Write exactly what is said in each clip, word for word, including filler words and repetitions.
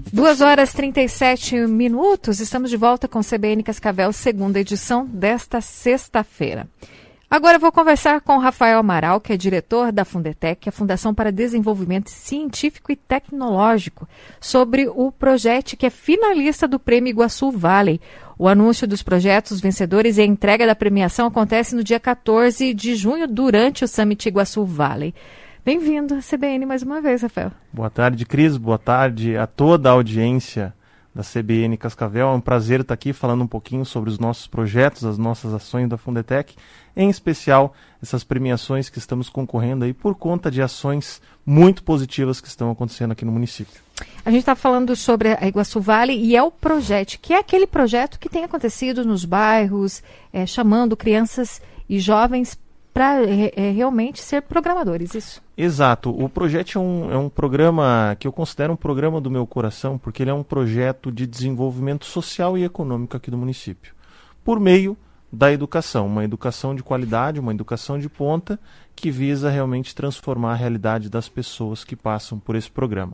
duas horas e trinta e sete minutos, estamos de volta com C B N Cascavel, segunda edição desta sexta-feira. Agora eu vou conversar com o Rafael Amaral, que é diretor da Fundetec, a Fundação para Desenvolvimento Científico e Tecnológico, sobre o projeto que é finalista do Prêmio Iguaçu Valley. O anúncio dos projetos vencedores e a entrega da premiação acontece no dia quatorze de junho, durante o Summit Iguaçu Valley. Bem-vindo à C B N mais uma vez, Rafael. Boa tarde, Cris. Boa tarde a toda a audiência da C B N Cascavel. É um prazer estar aqui falando um pouquinho sobre os nossos projetos, as nossas ações da Fundetec, em especial essas premiações que estamos concorrendo aí por conta de ações muito positivas que estão acontecendo aqui no município. A gente está falando sobre a Iguaçu Valley e é o projeto, que é aquele projeto que tem acontecido nos bairros, é, chamando crianças e jovens para é, realmente ser programadores, isso? Exato. O projeto é um, é um programa que eu considero um programa do meu coração, porque ele é um projeto de desenvolvimento social e econômico aqui do município, por meio da educação, uma educação de qualidade, uma educação de ponta, que visa realmente transformar a realidade das pessoas que passam por esse programa.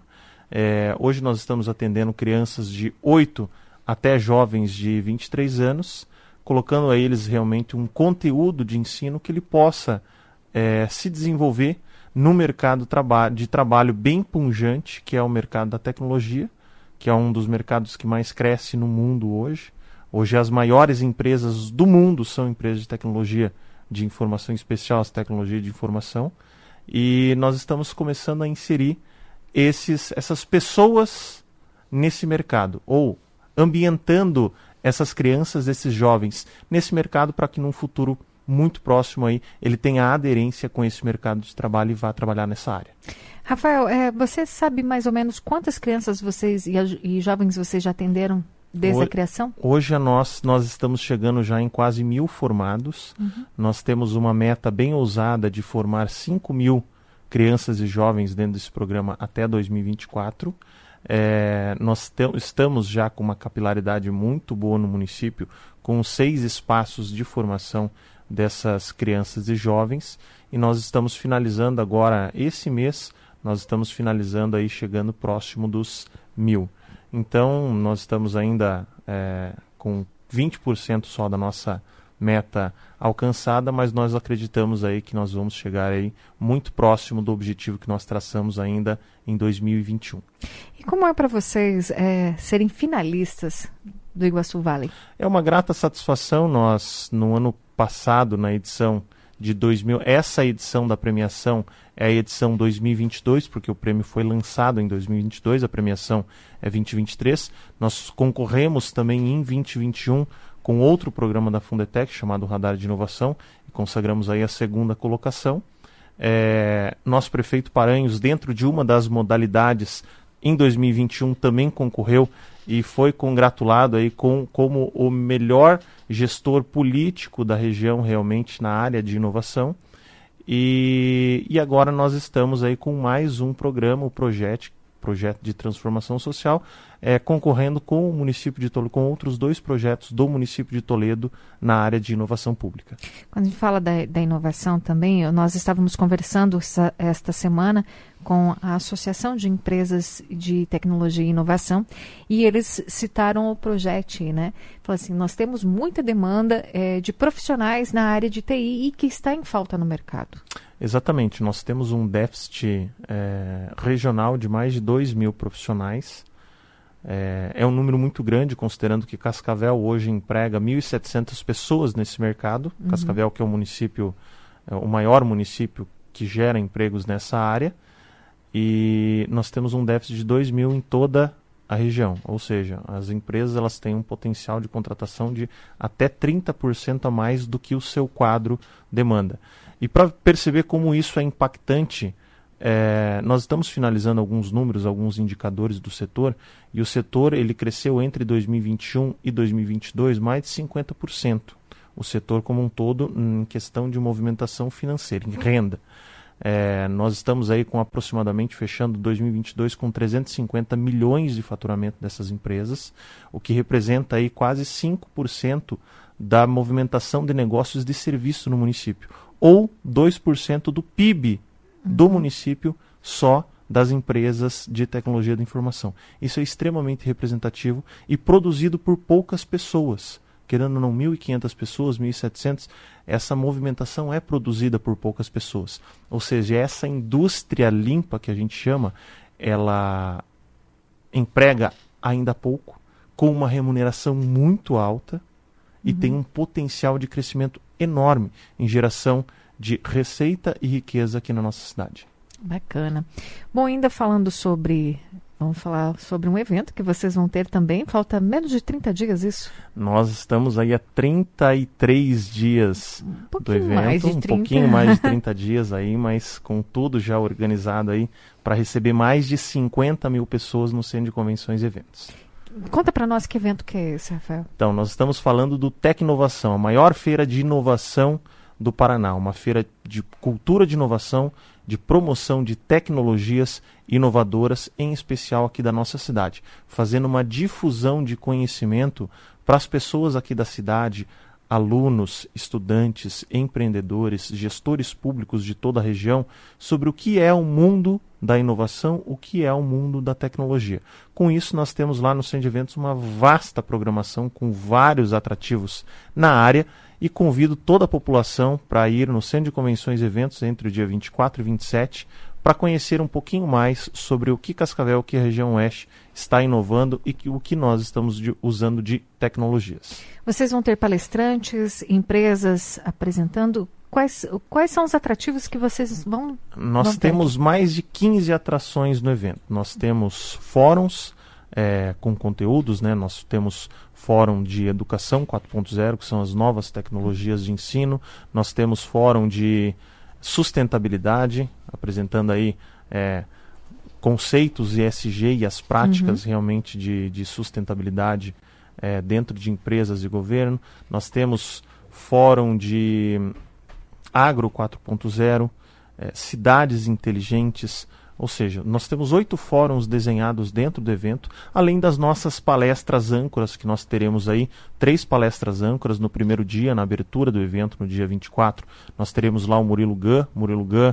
É, hoje nós estamos atendendo crianças de oito até jovens de vinte e três anos, colocando a eles realmente um conteúdo de ensino que ele possa é, se desenvolver no mercado traba- de trabalho bem pujante, que é o mercado da tecnologia, que é um dos mercados que mais cresce no mundo hoje. Hoje as maiores empresas do mundo são empresas de tecnologia de informação, em especial as tecnologias de informação, e nós estamos começando a inserir esses, essas pessoas nesse mercado, ou ambientando essas crianças, esses jovens, nesse mercado, para que num futuro muito próximo aí ele tenha aderência com esse mercado de trabalho e vá trabalhar nessa área. Rafael, é, você sabe mais ou menos quantas crianças vocês e, e jovens vocês já atenderam desde hoje, a criação? Hoje a nós, nós estamos chegando já em quase mil formados. Uhum. Nós temos uma meta bem ousada de formar cinco mil crianças e jovens dentro desse programa até dois mil e vinte e quatro. É, nós te- estamos já com uma capilaridade muito boa no município, com seis espaços de formação dessas crianças e jovens, e nós estamos finalizando agora, esse mês, nós estamos finalizando aí, chegando próximo dos mil. Então, nós estamos ainda é, com vinte por cento só da nossa meta alcançada, mas nós acreditamos aí que nós vamos chegar aí muito próximo do objetivo que nós traçamos ainda em dois mil e vinte e um. E como é para vocês é, serem finalistas do Iguaçu Valley? É uma grata satisfação. Nós, no ano passado, na edição de dois mil, essa edição da premiação é a edição dois mil e vinte e dois, porque o prêmio foi lançado em dois mil e vinte e dois, a premiação é vinte e vinte e três. Nós concorremos também em vinte e vinte e um com outro programa da Fundetec, chamado Radar de Inovação, e consagramos aí a segunda colocação. É, nosso prefeito Paranhos, dentro de uma das modalidades, em dois mil e vinte e um também concorreu e foi congratulado aí com, como o melhor gestor político da região realmente na área de inovação. E, e agora nós estamos aí com mais um programa, o projeto, projeto de transformação social, é, concorrendo com o município de Toledo, com outros dois projetos do município de Toledo na área de inovação pública. Quando a gente fala da, da inovação também, nós estávamos conversando essa, esta semana com a Associação de Empresas de Tecnologia e Inovação, e eles citaram o projeto, né? Falaram assim, nós temos muita demanda é, de profissionais na área de T I e que está em falta no mercado. Exatamente, nós temos um déficit é, regional de mais de dois mil profissionais. É, é um número muito grande, considerando que Cascavel hoje emprega mil e setecentas pessoas nesse mercado. Uhum. Cascavel, que é o município, é o maior município que gera empregos nessa área. E nós temos um déficit de dois mil em toda a região. Ou seja, as empresas elas têm um potencial de contratação de até trinta por cento a mais do que o seu quadro demanda. E para perceber como isso é impactante, é, nós estamos finalizando alguns números, alguns indicadores do setor, e o setor ele cresceu entre dois mil e vinte e um e dois mil e vinte e dois mais de cinquenta por cento. O setor como um todo em questão de movimentação financeira, em renda. É, nós estamos aí com aproximadamente fechando dois mil e vinte e dois com trezentos e cinquenta milhões de faturamento dessas empresas, o que representa aí quase cinco por cento da movimentação de negócios de serviço no município, ou dois por cento do P I B do município só das empresas de tecnologia da informação. Isso é extremamente representativo e produzido por poucas pessoas. Querendo ou não, mil e quinhentas pessoas, mil e setecentas, essa movimentação é produzida por poucas pessoas. Ou seja, essa indústria limpa que a gente chama, ela emprega ainda pouco, com uma remuneração muito alta e uhum. tem um potencial de crescimento enorme em geração de receita e riqueza aqui na nossa cidade. Bacana. Bom, ainda falando sobre... Vamos falar sobre um evento que vocês vão ter também. Falta menos de trinta dias isso? Nós estamos aí há trinta e três dias um do evento. Mais de um trinta. pouquinho mais de trinta dias aí, mas com tudo já organizado aí para receber mais de cinquenta mil pessoas no Centro de Convenções e Eventos. Conta para nós que evento que é esse, Rafael. Então, nós estamos falando do Tecnovação, a maior feira de inovação do Paraná. Uma feira de cultura de inovação, de promoção de tecnologias inovadoras, em especial aqui da nossa cidade, fazendo uma difusão de conhecimento para as pessoas aqui da cidade, alunos, estudantes, empreendedores, gestores públicos de toda a região, sobre o que é o mundo da inovação, o que é o mundo da tecnologia. Com isso, nós temos lá no Centro de Eventos uma vasta programação com vários atrativos na área, e convido toda a população para ir no Centro de Convenções e Eventos entre o dia vinte e quatro e vinte e sete para conhecer um pouquinho mais sobre o que Cascavel, o que a região Oeste está inovando e que, o que nós estamos de, usando de tecnologias. Vocês vão ter palestrantes, empresas apresentando. Quais, quais são os atrativos que vocês vão Nós vão temos ter? mais de quinze atrações no evento. Nós temos fóruns é, com conteúdos, né? Nós temos fórum de educação quatro ponto zero, que são as novas tecnologias de ensino. Nós temos fórum de sustentabilidade, apresentando aí é, conceitos E S G e as práticas uhum. realmente de, de sustentabilidade é, dentro de empresas e governo. Nós temos fórum de agro quatro ponto zero, é, cidades inteligentes. Ou seja, nós temos oito fóruns desenhados dentro do evento, além das nossas palestras âncoras, que nós teremos aí, três palestras âncoras no primeiro dia, na abertura do evento, no dia vinte e quatro. Nós teremos lá o Murilo Gun. Murilo Gun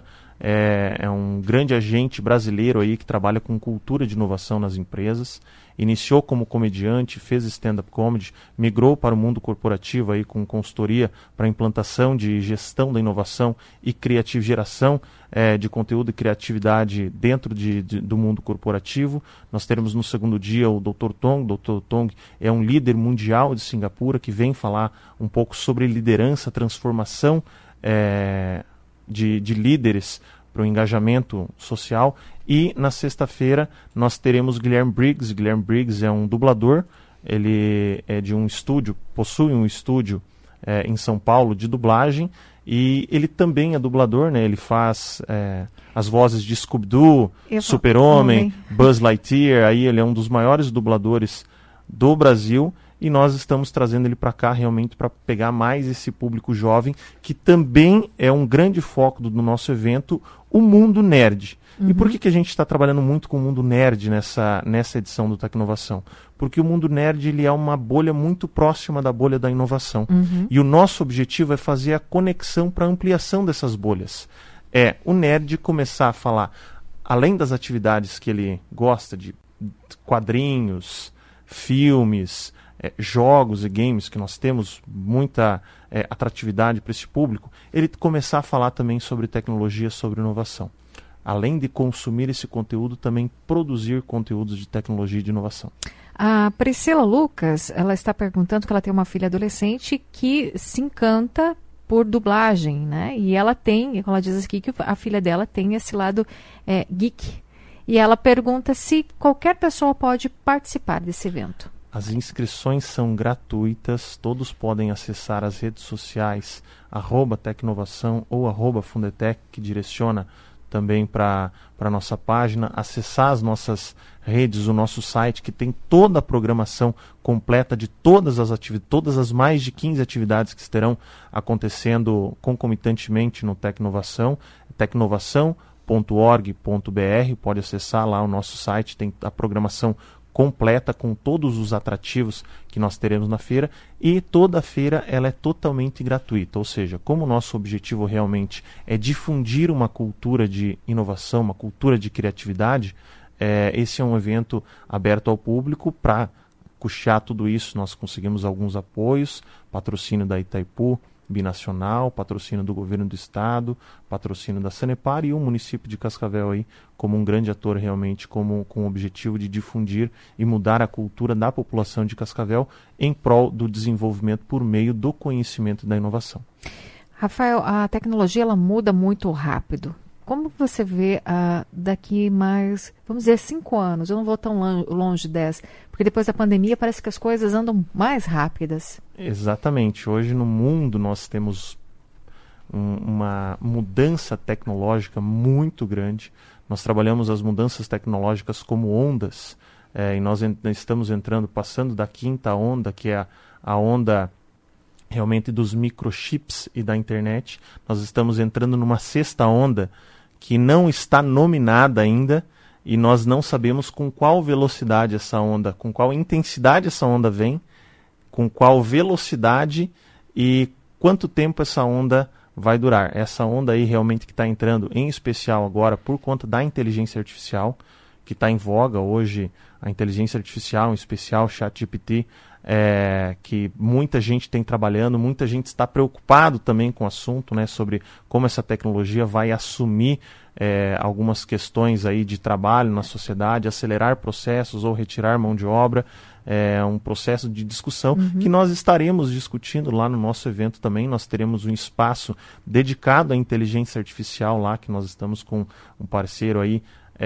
é, é um grande agente brasileiro aí que trabalha com cultura de inovação nas empresas. Iniciou como comediante, fez stand-up comedy, migrou para o mundo corporativo aí com consultoria para implantação de gestão da inovação e criativa geração é, de conteúdo e criatividade dentro de, de, do mundo corporativo. Nós teremos no segundo dia o doutor Tong. doutor Tong é um líder mundial de Singapura que vem falar um pouco sobre liderança, transformação é, de, de líderes para o engajamento social. E na sexta-feira nós teremos Guilherme Briggs. Guilherme Briggs é um dublador, ele é de um estúdio, possui um estúdio é, em São Paulo de dublagem, e ele também é dublador, né? Ele faz é, as vozes de Scooby-Doo, Super-Homem, Buzz Lightyear. Aí ele é um dos maiores dubladores do Brasil, e nós estamos trazendo ele para cá realmente para pegar mais esse público jovem, que também é um grande foco do, do nosso evento, o mundo nerd. Uhum. E por que, que a gente está trabalhando muito com o mundo nerd nessa, nessa edição do Tecnovação? Porque o mundo nerd ele é uma bolha muito próxima da bolha da inovação. Uhum. E o nosso objetivo é fazer a conexão para a ampliação dessas bolhas. É o nerd começar a falar, além das atividades que ele gosta, de quadrinhos, filmes, É, jogos e games, que nós temos muita é, atratividade para esse público, ele começar a falar também sobre tecnologia, sobre inovação. Além de consumir esse conteúdo, também produzir conteúdos de tecnologia e de inovação. A Priscila Lucas, ela está perguntando que ela tem uma filha adolescente que se encanta por dublagem, né? E ela tem, ela diz aqui que a filha dela tem esse lado é, geek. E ela pergunta se qualquer pessoa pode participar desse evento. As inscrições são gratuitas, todos podem acessar as redes sociais, arroba Tecnovação ou arroba Fundetec, que direciona também para a nossa página, acessar as nossas redes, o nosso site, que tem toda a programação completa de todas as atividades, todas as mais de quinze atividades que estarão acontecendo concomitantemente no Tecnovação, tecnovação ponto org ponto br, pode acessar lá o nosso site, tem a programação completa com todos os atrativos que nós teremos na feira, e toda a feira ela é totalmente gratuita, ou seja, como o nosso objetivo realmente é difundir uma cultura de inovação, uma cultura de criatividade, é, esse é um evento aberto ao público. Para custear tudo isso, nós conseguimos alguns apoios, patrocínio da Itaipu, Binacional, patrocínio do governo do estado, patrocínio da Sanepar, e o município de Cascavel aí como um grande ator realmente, como, com o objetivo de difundir e mudar a cultura da população de Cascavel em prol do desenvolvimento por meio do conhecimento e da inovação. Rafael, a tecnologia ela muda muito rápido. Como você vê uh, daqui mais, vamos dizer, cinco anos? Eu não vou tão longe dez, porque depois da pandemia parece que as coisas andam mais rápidas. Exatamente. Hoje no mundo nós temos um, uma mudança tecnológica muito grande. Nós trabalhamos as mudanças tecnológicas como ondas, é, e nós en- estamos entrando, passando da quinta onda, que é a, a onda realmente dos microchips e da internet. Nós estamos entrando numa sexta onda que não está nominada ainda, e nós não sabemos com qual velocidade essa onda, com qual intensidade essa onda vem, com qual velocidade e quanto tempo essa onda vai durar. Essa onda aí realmente que está entrando, em especial agora por conta da inteligência artificial, que está em voga hoje, a inteligência artificial, em especial ChatGPT, é, que muita gente tem trabalhando, muita gente está preocupado também com o assunto, né, sobre como essa tecnologia vai assumir é, algumas questões aí de trabalho na sociedade, acelerar processos ou retirar mão de obra. É um processo de discussão uhum. que nós estaremos discutindo lá no nosso evento também. Nós teremos um espaço dedicado à inteligência artificial lá, que nós estamos com um parceiro aí,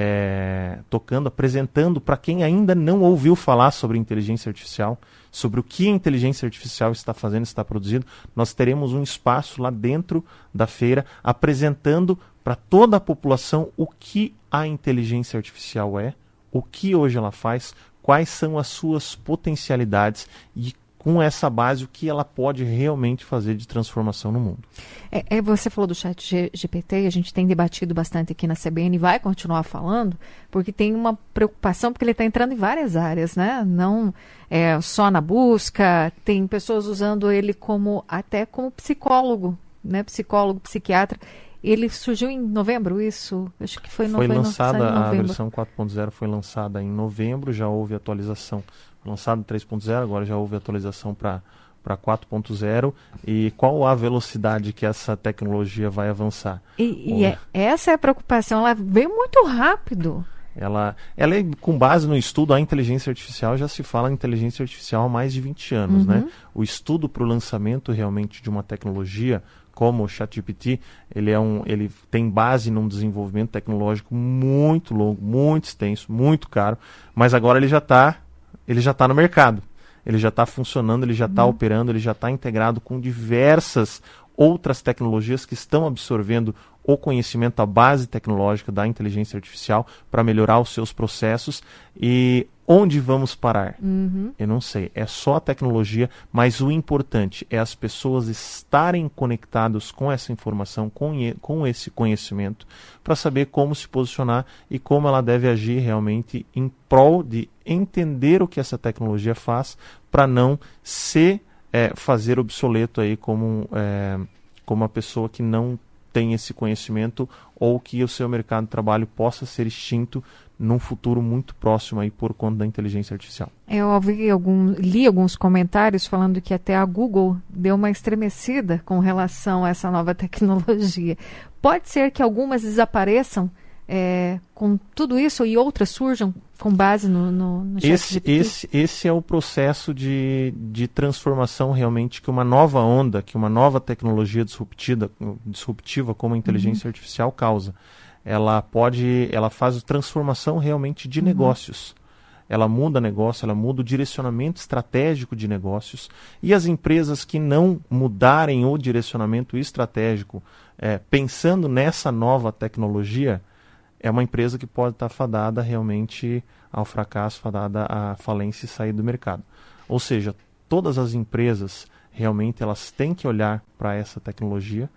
É, tocando, apresentando para quem ainda não ouviu falar sobre inteligência artificial, sobre o que a inteligência artificial está fazendo, está produzindo. Nós teremos um espaço lá dentro da feira apresentando para toda a população o que a inteligência artificial é, o que hoje ela faz, quais são as suas potencialidades e com essa base o que ela pode realmente fazer de transformação no mundo. É, é, você falou do chat G P T, a gente tem debatido bastante aqui na C B N e vai continuar falando, porque tem uma preocupação, porque ele está entrando em várias áreas, né? Não é só na busca, tem pessoas usando ele como até como psicólogo, né? Psicólogo, psiquiatra. Ele surgiu em novembro, isso? Acho que foi, foi novembro. lançada, a versão quatro ponto zero foi lançada em novembro, já houve atualização. Lançado três ponto zero, agora já houve atualização para para quatro ponto zero. E qual a velocidade que essa tecnologia vai avançar? E, e é, essa é a preocupação, ela veio muito rápido. Ela, ela é, com base no estudo, a inteligência artificial, já se fala em inteligência artificial há mais de vinte anos, uhum. né? O estudo para o lançamento realmente de uma tecnologia como o ChatGPT, ele, é um, ele tem base num desenvolvimento tecnológico muito longo, muito extenso, muito caro, mas agora ele já está ele já está no mercado, ele já está funcionando, ele já está uhum. operando, ele já está integrado com diversas outras tecnologias que estão absorvendo o conhecimento, a base tecnológica da inteligência artificial para melhorar os seus processos. E onde vamos parar? Uhum. Eu não sei, é só a tecnologia, mas o importante é as pessoas estarem conectadas com essa informação, com, com esse conhecimento, para saber como se posicionar e como ela deve agir realmente em prol de entender o que essa tecnologia faz, para não se é, fazer obsoleto aí como, é, como uma pessoa que não tem esse conhecimento, ou que o seu mercado de trabalho possa ser extinto num futuro muito próximo aí por conta da inteligência artificial. Eu ouvi algum, li alguns comentários falando que até a Google deu uma estremecida com relação a essa nova tecnologia. Pode ser que algumas desapareçam é, com tudo isso e outras surjam com base no, no, no esse, esse, esse é o processo de, de transformação realmente que uma nova onda, que uma nova tecnologia disruptiva, disruptiva como a inteligência uhum. artificial causa. Ela pode, ela faz transformação realmente de uhum. negócios. Ela muda negócio, ela muda o direcionamento estratégico de negócios. E as empresas que não mudarem o direcionamento estratégico, é, pensando nessa nova tecnologia, é uma empresa que pode estar fadada realmente ao fracasso, fadada à falência e sair do mercado. Ou seja, todas as empresas realmente elas têm que olhar para essa tecnologia,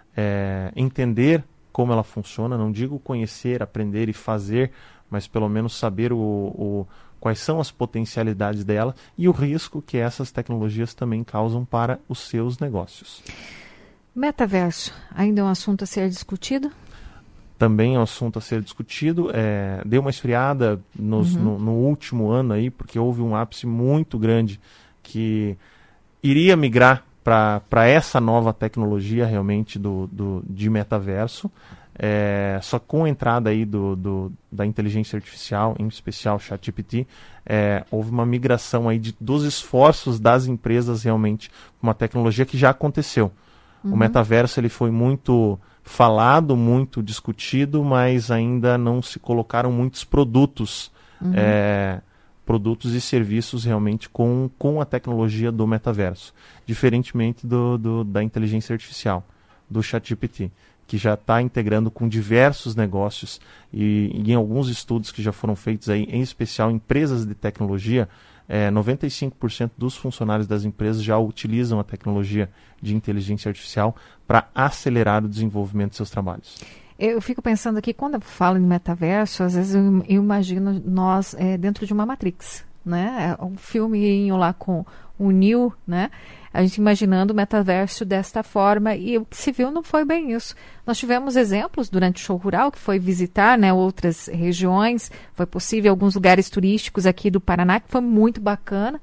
é, entender como ela funciona, não digo conhecer, aprender e fazer, mas pelo menos saber o, o, quais são as potencialidades dela e o risco que essas tecnologias também causam para os seus negócios. Metaverso, ainda é um assunto a ser discutido? Também é um assunto a ser discutido. É, deu uma esfriada nos, uhum. no, no último ano aí, porque houve um ápice muito grande que iria migrar para essa nova tecnologia realmente do, do, de metaverso. É, só com a entrada aí do, do, da inteligência artificial, em especial ChatGPT, é, houve uma migração aí de, dos esforços das empresas realmente, uma tecnologia que já aconteceu. Uhum. O metaverso ele foi muito falado, muito discutido, mas ainda não se colocaram muitos produtos, uhum. é, produtos e serviços realmente com, com a tecnologia do metaverso, diferentemente do, do, da inteligência artificial, do ChatGPT, que já está integrando com diversos negócios e, e em alguns estudos que já foram feitos aí, em especial empresas de tecnologia, é, noventa e cinco por cento dos funcionários das empresas já utilizam a tecnologia de inteligência artificial para acelerar o desenvolvimento de seus trabalhos. Eu fico pensando aqui, quando eu falo em metaverso, às vezes eu, eu imagino nós é, dentro de uma Matrix, né? Um filminho lá com o Neo, né? A gente imaginando o metaverso desta forma, e o que se viu não foi bem isso. Nós tivemos exemplos durante o Show Rural, que foi visitar, né, outras regiões, foi possível alguns lugares turísticos aqui do Paraná, que foi muito bacana.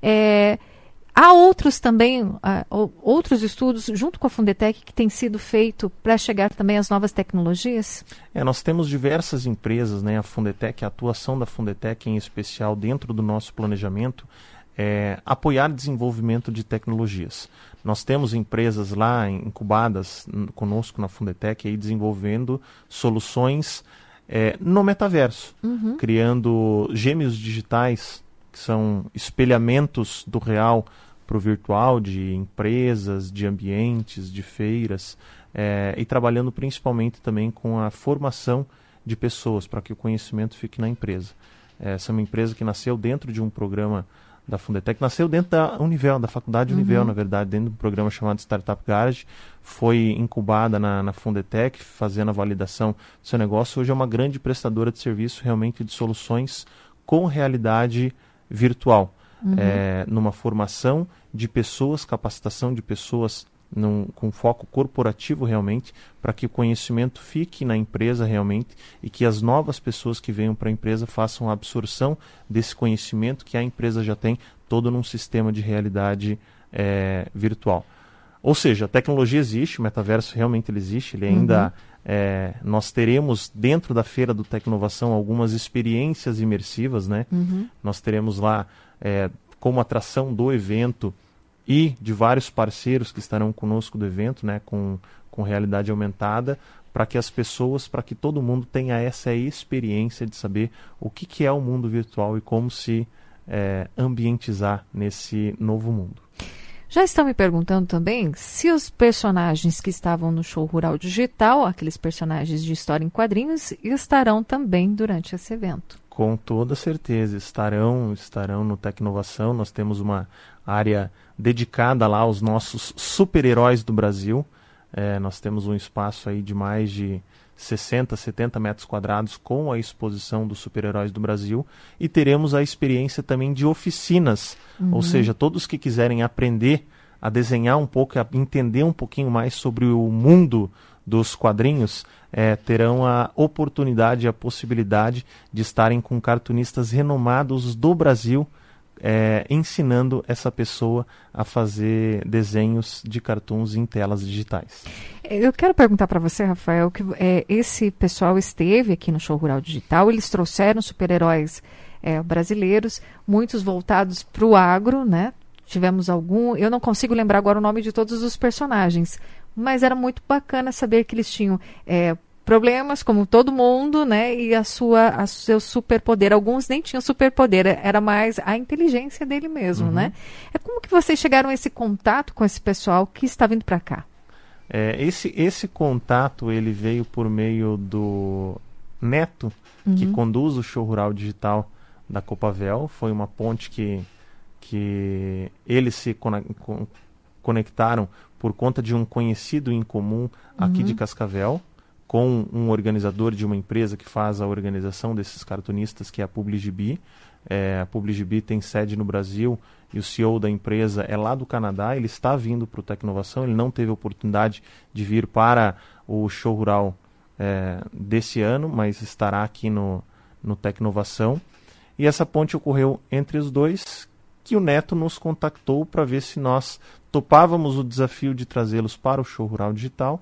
É, há outros também, uh, outros estudos, junto com a Fundetec, que tem sido feito para chegar também às novas tecnologias? É, nós temos diversas empresas, né, a Fundetec, a atuação da Fundetec em especial dentro do nosso planejamento, É, apoiar desenvolvimento de tecnologias. Nós temos empresas lá incubadas n- conosco na Fundetec aí desenvolvendo soluções é, no metaverso, uhum. criando gêmeos digitais, que são espelhamentos do real para o virtual, de empresas, de ambientes, de feiras, é, e trabalhando principalmente também com a formação de pessoas, para que o conhecimento fique na empresa. Essa é uma empresa que nasceu dentro de um programa da Fundetec, nasceu dentro da Univel, da faculdade Univel, uhum. na verdade, dentro de um programa chamado Startup Garage, foi incubada na, na Fundetec, fazendo a validação do seu negócio. Hoje é uma grande prestadora de serviço, realmente, de soluções com realidade virtual, uhum. é, numa formação de pessoas, capacitação de pessoas num, com foco corporativo realmente, para que o conhecimento fique na empresa realmente e que as novas pessoas que venham para a empresa façam a absorção desse conhecimento que a empresa já tem, todo num sistema de realidade é, virtual. Ou seja, a tecnologia existe, o metaverso realmente ele existe, ele ainda... Uhum. É, nós teremos dentro da Feira do Tecnovação algumas experiências imersivas, né? Uhum. Nós teremos lá é, como atração do evento e de vários parceiros que estarão conosco do evento, né, com, com realidade aumentada, para que as pessoas, para que todo mundo tenha essa experiência de saber o que, que é o mundo virtual e como se é, ambientizar nesse novo mundo. Já estão me perguntando também se os personagens que estavam no Show Rural Digital, aqueles personagens de história em quadrinhos, estarão também durante esse evento. Com toda certeza, estarão, estarão no Tecnovação. Nós temos uma área dedicada lá aos nossos super-heróis do Brasil. É, nós temos um espaço aí de mais de sessenta, setenta metros quadrados com a exposição dos super-heróis do Brasil, e teremos a experiência também de oficinas, uhum. ou seja, todos que quiserem aprender a desenhar um pouco, a entender um pouquinho mais sobre o mundo dos quadrinhos, é, terão a oportunidade e a possibilidade de estarem com cartunistas renomados do Brasil, é, ensinando essa pessoa a fazer desenhos de cartoons em telas digitais. Eu quero perguntar para você, Rafael, que é, esse pessoal esteve aqui no Show Rural Digital, eles trouxeram super-heróis é, brasileiros, muitos voltados para o agro, né? Tivemos algum, eu não consigo lembrar agora o nome de todos os personagens, mas era muito bacana saber que eles tinham é, problemas, como todo mundo, né? E a sua, a seu superpoder. Alguns nem tinham superpoder, era mais a inteligência dele mesmo, uhum. né? É como que vocês chegaram a esse contato com esse pessoal que está vindo para cá? É, esse, esse contato ele veio por meio do Neto, uhum. que conduz o Show Rural Digital da Copavel. Foi uma ponte que, que eles se con- conectaram por conta de um conhecido em comum aqui uhum. de Cascavel, com um organizador de uma empresa que faz a organização desses cartunistas, que é a Publigibi. É, a PubliGB tem sede no Brasil e o C E O da empresa é lá do Canadá. Ele está vindo para o Tecnovação, ele não teve a oportunidade de vir para o show rural é, desse ano, mas estará aqui no, no Tecnovação. E essa ponte ocorreu entre os dois, que o Neto nos contactou para ver se nós topávamos o desafio de trazê-los para o show rural digital.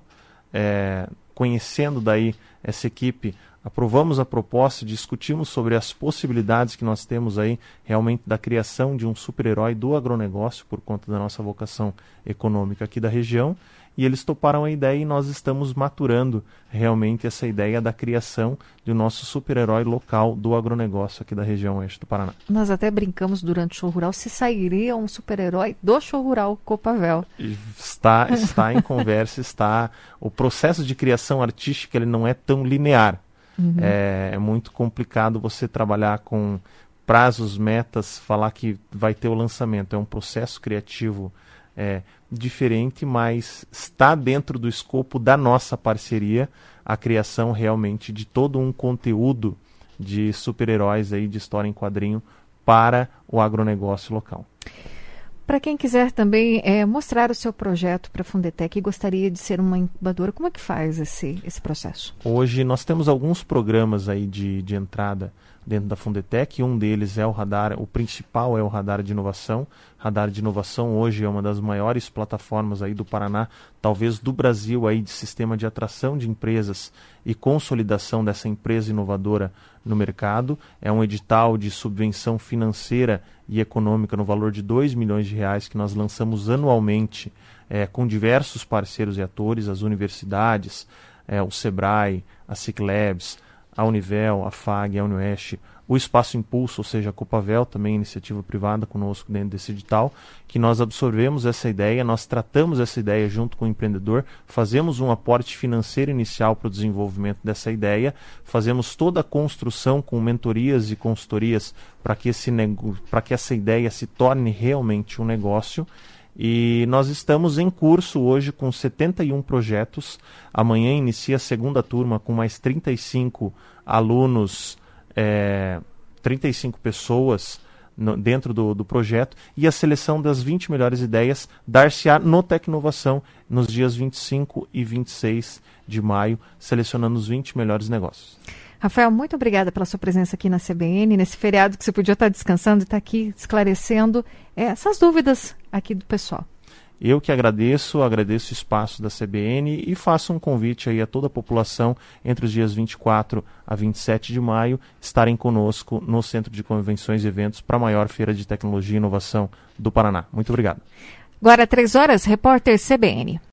É, conhecendo daí essa equipe, aprovamos a proposta, discutimos sobre as possibilidades que nós temos aí realmente da criação de um super-herói do agronegócio por conta da nossa vocação econômica aqui da região, e eles toparam a ideia e nós estamos maturando realmente essa ideia da criação do nosso super-herói local do agronegócio aqui da região oeste do Paraná. Nós até brincamos durante o show rural se sairia um super-herói do show rural Copavel. Está, está em conversa, está... O processo de criação artística ele não é tão linear. Uhum. É, é muito complicado você trabalhar com prazos, metas, falar que vai ter o lançamento. É um processo criativo é, diferente, mas está dentro do escopo da nossa parceria a criação realmente de todo um conteúdo de super-heróis aí, de história em quadrinho para o agronegócio local. Para quem quiser também é, mostrar o seu projeto para a Fundetec e gostaria de ser uma incubadora, como é que faz esse, esse processo? Hoje nós temos alguns programas aí de, de entrada dentro da Fundetec. Um deles é o Radar, o principal é o Radar de Inovação. Radar de Inovação hoje é uma das maiores plataformas aí do Paraná, talvez do Brasil, aí de sistema de atração de empresas e consolidação dessa empresa inovadora no mercado. É um edital de subvenção financeira e econômica no valor de dois milhões de reais que nós lançamos anualmente é, com diversos parceiros e atores, as universidades, é, o Sebrae, a Ciclabs, a Univel, a F A G, a Unioeste, o Espaço Impulso, ou seja, a Copavel, também iniciativa privada conosco dentro desse edital, que nós absorvemos essa ideia, nós tratamos essa ideia junto com o empreendedor, fazemos um aporte financeiro inicial para o desenvolvimento dessa ideia, fazemos toda a construção com mentorias e consultorias para que, esse nego... para que essa ideia se torne realmente um negócio. E nós estamos em curso hoje com setenta e um projetos. Amanhã inicia a segunda turma com mais trinta e cinco alunos, é, trinta e cinco pessoas no, dentro do, do projeto. E a seleção das vinte melhores ideias dar-se-á no Tecnovação nos dias vinte e cinco e vinte e seis de maio, selecionando os vinte melhores negócios. Rafael, muito obrigada pela sua presença aqui na C B N, nesse feriado que você podia estar descansando e estar aqui esclarecendo é, essas dúvidas aqui do pessoal. Eu que agradeço, agradeço o espaço da C B N e faço um convite aí a toda a população entre os dias vinte e quatro a vinte e sete de maio estarem conosco no Centro de Convenções e Eventos para a maior feira de tecnologia e inovação do Paraná. Muito obrigado. Agora, três horas, repórter C B N.